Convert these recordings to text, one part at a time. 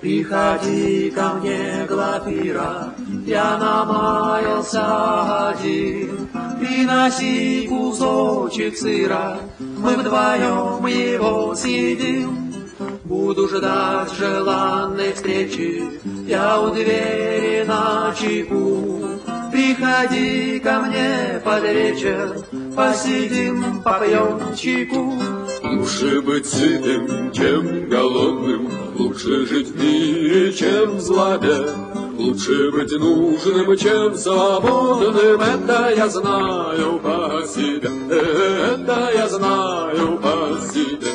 Приходи ко мне, Глафира, я намаялся один. Приноси кусочек сыра, мы вдвоем его съедим. Буду ждать желанной встречи, я у двери ночеву. Приходи ко мне под вечер, посидим, попьем чайку. Лучше быть сытым, чем голодным, лучше жить в мире, чем в злобе. Лучше быть нужным, чем свободным, это я знаю по себе, это я знаю по себе.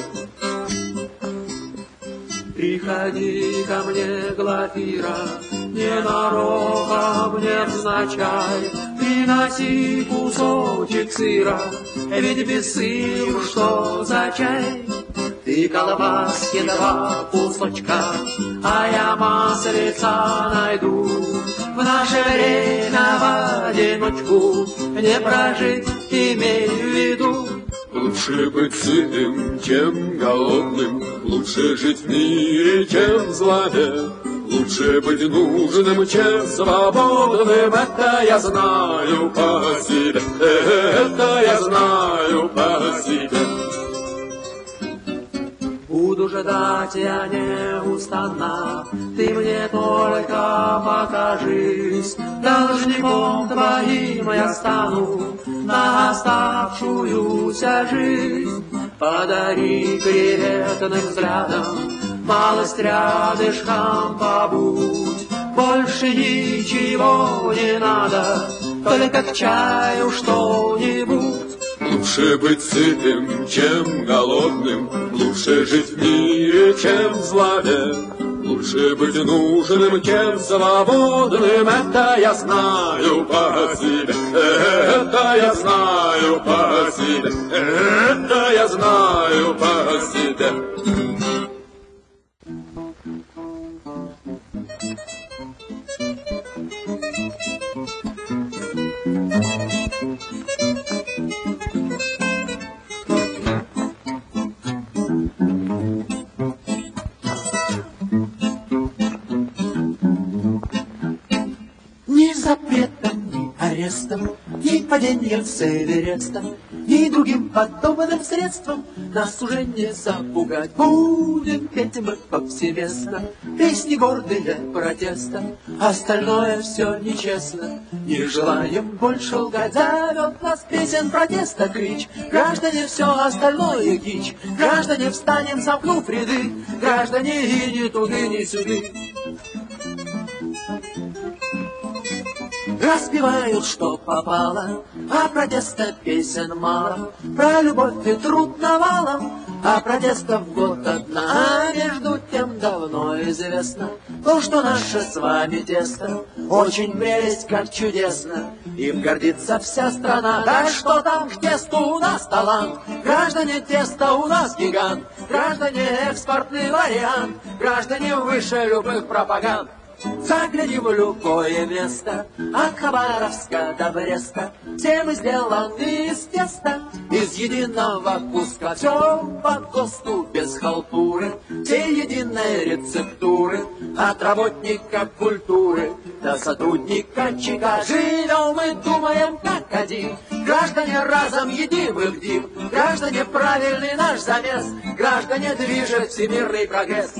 Приходи ко мне, Глафира, ненароком, невзначай, приноси кусочек сыра, ведь без сыра что за чай? Ты колбаски два кусочка, а я маслица найду. В наше время в одиночку не прожить, имей в виду. Лучше быть сытым, чем голодным, лучше жить в мире, чем в злобе. Лучше быть нужным, чем свободным, это я знаю по себе, это я знаю по себе. Буду ждать я неустанно, ты мне только покажись. Должником твоим я стану на оставшуюся жизнь. Подари приветным взглядом, малость рядышком побудь. Больше ничего не надо, только к чаю что-нибудь. Лучше быть сытым, чем голодным, лучше жить в мире, чем в злобе. Лучше быть нужным, чем свободным, это я знаю по себе, это я знаю по себе, это я знаю по себе. Ни запретом, ни арестом, ни падением с Эверестом, ни другим подобным средством нас уже не запугать. Будем петь мы повсеместно песни гордые протеста. Остальное все нечестно, не желаем больше лгать. Зовет нас песен протеста клич. Граждане, все остальное кич. Граждане, встанем, сомкнув ряды. Граждане, и ни туды, ни сюды. Распевают, что попало, а протеста песен мало. Про любовь и труд навалом, а протестов год одна. А между тем давно известно то, что наше с вами тесто очень прелесть, как чудесно. Им гордится вся страна. Да что там к тесту, у нас талант. Граждане, тесто у нас гигант. Граждане, экспортный вариант. Граждане, выше любых пропаганд. Загляни в любое место, от Хабаровска до Бреста. Все мы сделаны из теста, из единого куска. Все по ГОСТу без халтуры, все единой рецептуры. От работника культуры до сотрудника ЧК. Живем мы, думаем как один. Граждане, разом едим и бдим. Граждане, правильный наш замес. Граждане, движет всемирный прогресс.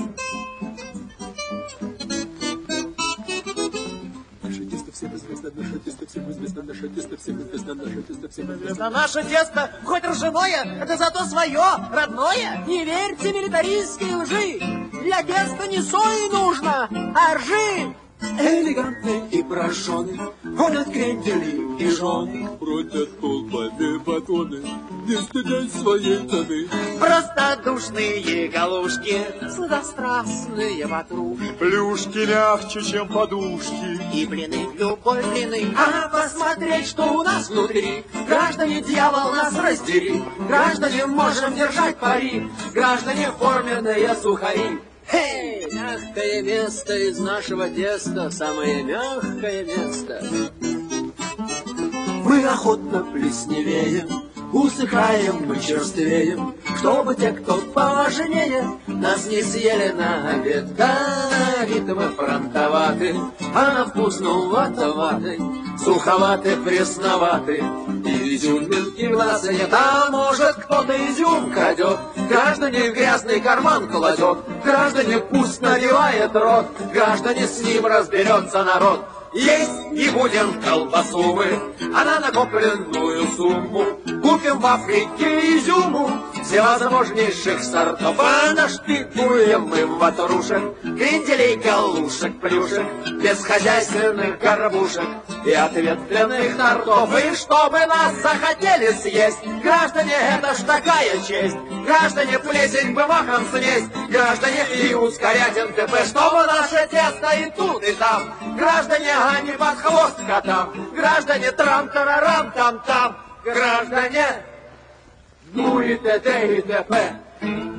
Наше тесто хоть ржаное, это зато свое, родное. Не верьте милитаристской лжи. Для теста не сои нужно, а ржи. Элегантный и прожженный, ходят крендели и жены. Бродят толпами батоны, не стыдясь своей цены. Простодушные галушки, сладострастные ватрушки. Плюшки мягче, чем подушки. И блины любой длины. А посмотреть, что у нас внутри. Граждане, дьявол нас раздери. Граждане, можем держать пари. Граждане, форменные сухари. Эй, мягкое место из нашего теста, самое мягкое место. Мы охотно плесневеем, Усыхаем мы, черствеем, чтобы те, кто поважнее, нас не съели на обед. На вид мы фронтоваты, а на вкус ватоваты, суховаты, пресноваты, и изюминки в нас нет. А может, кто-то изюм крадет, граждане в грязный карман кладет, граждане пусть наливает рот, граждане с ним разберется народ. Есть не будем колбасу мы, а на накопленную сумму купим в Африке изюму всевозможнейших сортов, а нашпикуем мы ватрушек, кренделей, галушек, плюшек, бесхозяйственных горбушек и ответственных тортов. И чтобы нас захотели съесть, граждане, это ж такая честь, граждане, плесень бы махом снесть, граждане, и ускорять НТП, чтобы наше тесто и тут, и там, граждане, а не под хвост котам, граждане, трам-тарарам-там-там, граждане, ну и т.д. и т.п.